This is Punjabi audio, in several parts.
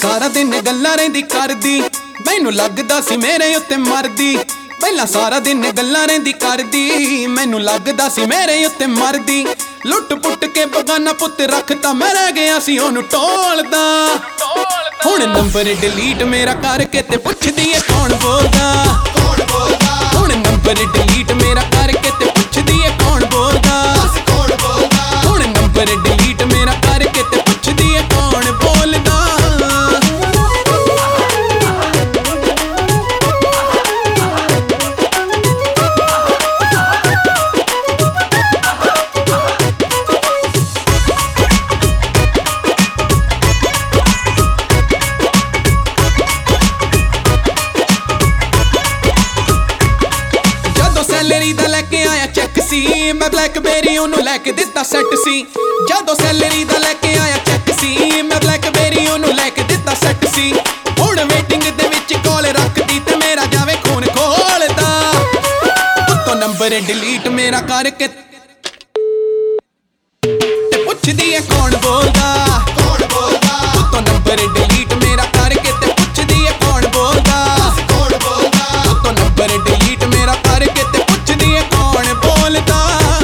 ਸਾਰਾ ਦਿਨ ਗੱਲਾਂ ਰਹਿੰਦੀ ਕਰਦੀ, ਮੈਨੂੰ ਲੱਗਦਾ ਸੀ ਮੇਰੇ ਉੱਤੇ ਮਰਦੀ। ਪਹਿਲਾਂ ਸਾਰਾ ਦਿਨ ਗੱਲਾਂ ਰਹਿੰਦੀ ਕਰਦੀ, ਮੈਨੂੰ ਲੱਗਦਾ ਸੀ ਮੇਰੇ ਉੱਤੇ ਮਰਦੀ। ਲੁੱਟ ਪੁੱਟ ਕੇ ਬਗਾਨਾ ਪੁੱਤ ਰੱਖਤਾ, ਮੈਂ ਰਹਿ ਗਿਆ ਸੀ ਉਹਨੂੰ ਟੋਲਦਾ। ਹੁਣ ਨੰਬਰ ਡਿਲੀਟ ਮੇਰਾ ਕਰਕੇ ਤੇ ਪੁੱਛਦੀ ਏ ਕੌਣ ਬੋਲਦਾ। ਹੁਣ ਨੰਬਰ ਡਿਲੀਟ ਮੇਰਾ ਕਰਕੇ ਤੇ ਪੁੱਛਦੀ ਏ ਕੌਣ ਬੋਲਦਾ। ਹੁਣ ਨੰਬਰ ਡਿਲੀਟ ਮੇਰਾ ਕਰਕੇ ਤੇ ਪੁੱਛਦੀ ਏ ਕੌਣ ਬੋਲਦਾ। ਸੈਲਰੀ ਦਾ ਲੈ ਕੇ ਆਇਆ ਚੈੱਕ ਸੀ, ਮੈਂ ਬਲੈਕਬੇਰੀ ਉਹਨੂੰ ਲੈ ਕੇ ਦਿੱਤਾ ਸੈੱਟ ਸੀ। ਜਦੋਂ ਸੈਲਰੀ ਦਾ ਲੈ ਕੇ ਆਇਆ ਚੈੱਕ ਸੀ, ਮੈਂ ਬਲੈਕਬੇਰੀ ਉਹਨੂੰ ਲੈ ਕੇ ਦਿੱਤਾ ਸੈੱਟ ਸੀ। ਹੁਣ ਵੇਟਿੰਗ ਦੇ ਵਿੱਚ ਕਾਲ ਰੱਖਦੀ ਤੇ ਮੇਰਾ ਜਾਵੇ ਖੂਨ ਖੋਲਦਾ। ਉੱਤੋਂ ਨੰਬਰ ਡਿਲੀਟ ਮੇਰਾ ਕਰਕੇ ਤੇ ਪੁੱਛਦੀ ਏ ਕੌਣ ਬੋਲਦਾ। ਉੱਤੋਂ ਨੰਬਰ ਡਿਲੀਟ ਮੇਰਾ ਕਰਕੇ ਤੇ ਪੁੱਛਦੀ ਏ ਕੌਣ ਬੋਲਦਾ। ਉੱਤੋਂ ਨੰਬਰ ਡਿਲੀਟ ਮੇਰਾ ਕਰਕੇ ਤੇ ਪੁੱਛਦੀ ਏ ਕੌਣ ਬੋਲਦਾ।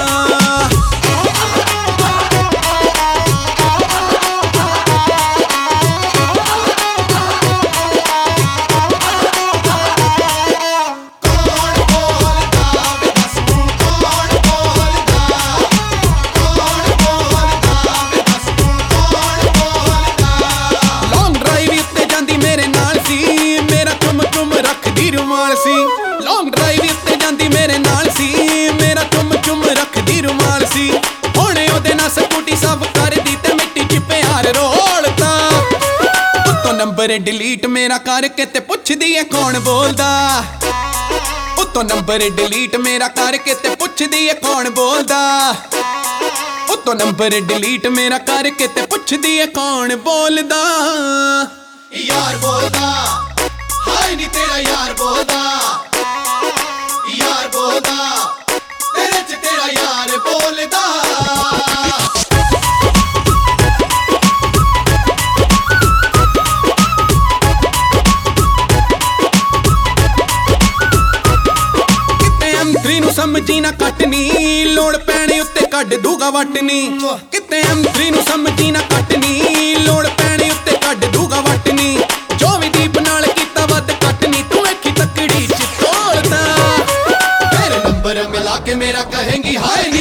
ਲੌਂਗ ਡਰਾਈਵ ਉੱਤੇ ਜਾਂਦੀ ਮੇਰੇ ਨਾਲ ਸੀ, ਮੇਰਾ ਚੁੰਮ ਚੁੰਮ ਰੱਖਦੀ ਰੁਮਾਲ ਸੀ। ਲੌਂਗ ਡਰਾਈਵ ਉੱਤੇ ਜਾਂਦੀ ਮੇਰੇ ਨਾਲ ਸੀ, ਮੇਰਾ ਚੁੰਮ ਚੁੰਮ ਰੱਖਦੀ ਰੁਮਾਲ ਸੀ। ਹੁਣ ਉਹਦੇ ਨਾਲ ਸਕੂਟੀ ਸਭ ਕਰਦੀ ਤੇ ਮਿੱਟੀ 'ਚ ਪਿਆਰ ਰੋਲਦਾ। ਉੱਤੋਂ ਨੰਬਰ ਡਿਲੀਟ ਮੇਰਾ ਕਰਕੇ ਤੇ ਪੁੱਛਦੀ ਏ ਕੌਣ ਬੋਲਦਾ। ਉੱਤੋਂ ਨੰਬਰ ਡਿਲੀਟ ਮੇਰਾ ਕਰਕੇ ਤੇ ਪੁੱਛਦੀ ਏ ਕੌਣ ਬੋਲਦਾ। ਉੱਤੋਂ ਨੰਬਰ ਡਿਲੀਟ ਮੇਰਾ ਕਰਕੇ ਤੇ ਪੁੱਛਦੀ ਏ ਕੌਣ ਬੋਲਦਾ। ਯਾਰ ਬੋਲਦਾ, ਹਾਏ ਨੀ ਤੇਰਾ ਯਾਰ ਬੋਲਦਾ। ਯਾਰ ਬੋਲਦਾ, ਤੇਰੇ ਚ ਤੇਰਾ ਯਾਰ ਬੋਲਦਾ। ਕਿਤੇ M3 ਨੂੰ ਸਮਝੀ ਨਾ ਕੱਟਨੀ, ਲੋੜ ਪੈਣੇ ਉੱਤੇ ਕੱਢ ਦੂਗਾ ਵਟਨੀ। ਕਿਤੇ M3 ਨੂੰ ਸਮਝੀ ਨਾ ਕੱਟਨੀ, ਲੋੜ ਪੈਣੇ ਉੱਤੇ ਕੱਢ ਦੂਗਾ ਵਟਨੀ। ਜੋ ਵੀ ਦੀਪ ਨਾਲ ਕੀਤਾ ਵੱਧ ਕੱਟਨੀ, ਤੂੰ ਵੇਖੀ ਤਕੜੀ ਚ ਤੋਲਦਾ। ਫਿਰ ਨੰਬਰ ਮਿਲਾ ਕੇ ਮੇਰਾ ਕਹੇਂਗੀ ਹਾਏ